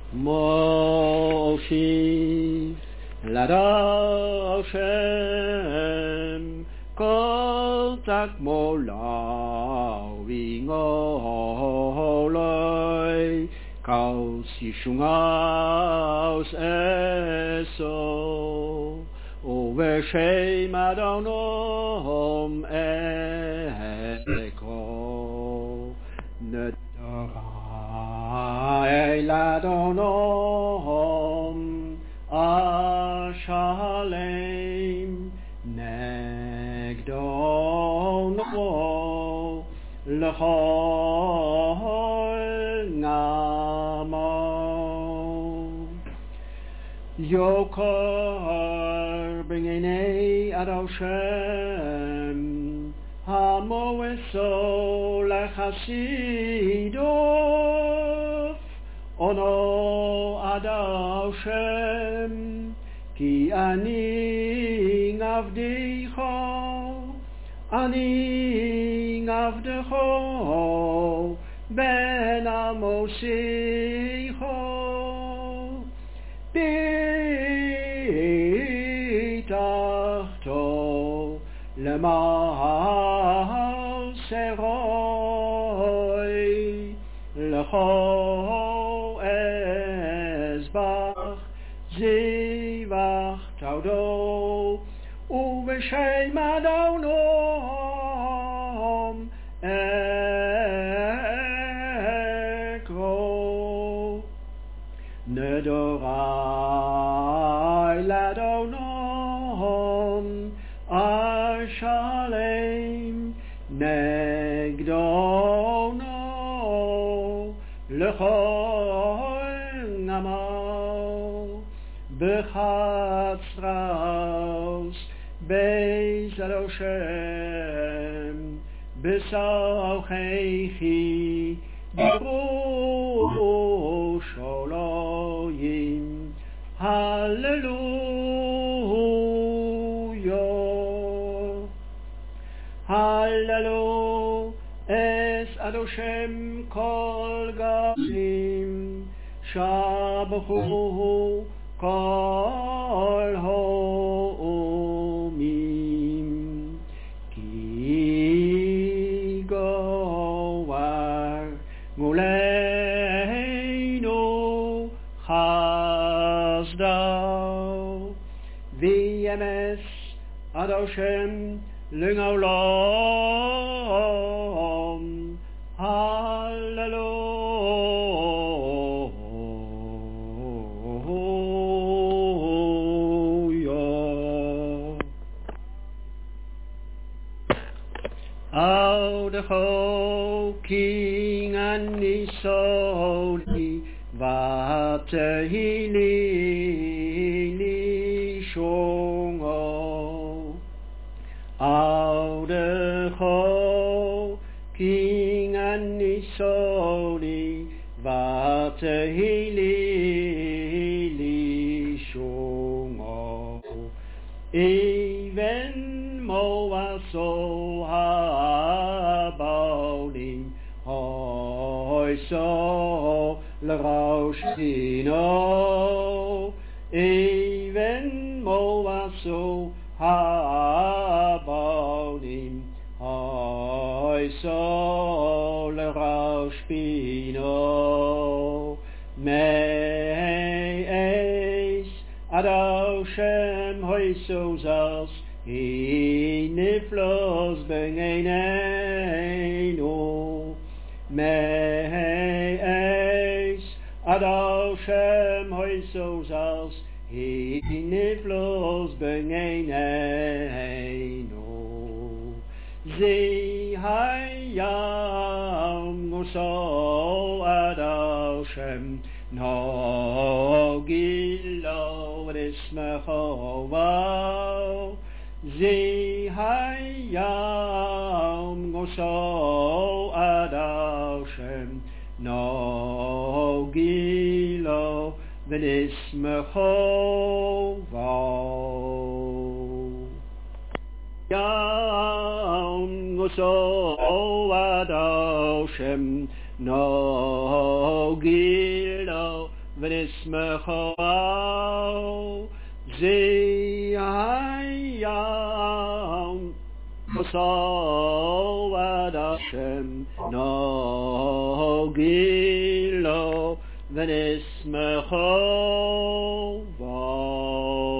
Moshiv Ladoshem Kol Tak Molau Vingoloi Kaus Yishungaus Eso Overshem Adonom Eko Nedarai Ladonom Ashalem Negdon Lechol Ngamo Yokar B'ngenei Adoshem Hamoeso Lechasidov Ono Adoshem Ki Ani Ngavdicho Ani Ngavdecho Ben Amosicho Bitachto Lemahal Seroi Lecho Ezbach Zivach Taudo Uveshem Adonom Eko Nedorai Ladonom Ashalem Negdono Lechol Ngamo Bechatzraus Beis Adoshem Besochechi Yerushalayim Hallelujah Hallelujah Es Adoshem Kol Galim Shabachu Kol Ho'omim Ki Goar Muleinu Chasdao V'yemes Adoshem L'olam Hallelujah Audecho King Anisoli Vatehili Lishongo Audecho King Anisoli Vatehili Lishongo Even Moaso Habalim Hoiso L'Roshino Even Moaso Habalim Hoiso L'Roshino Me'eis Adoshem Hoiso Zals He niflos b'neineinu Me'eis Adoshem Hoiso Zals He niflos b'neineinu Zi hayam Guso Adoshem No gilo Rismechova Zi hayam Guso Adoshem No gilo Rismechova Yam Guso Adoshem No gilo ונשמחו זיהם בסול עד השם נוגילו ונשמחו בו